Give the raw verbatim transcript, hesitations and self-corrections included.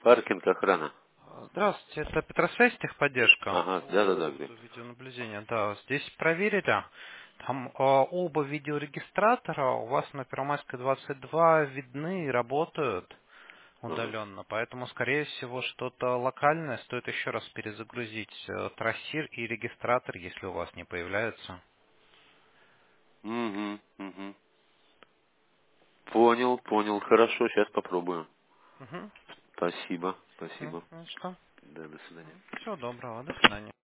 Паркинг, охрана. Здравствуйте, это Петросвязь, техподдержка Ага, по да-да-да, где? поводу видеонаблюдения. Да, здесь проверили. Там а, оба видеорегистратора у вас на Первомайской двадцать два видны и работают Ага. удаленно. Поэтому, скорее всего, что-то локальное стоит еще раз перезагрузить э, трассир и регистратор, если у вас не появляется. Угу, угу. Понял, понял. Хорошо, сейчас попробую. Угу. Спасибо, Все, спасибо. ну что? Да, до свидания. Всего доброго, до свидания.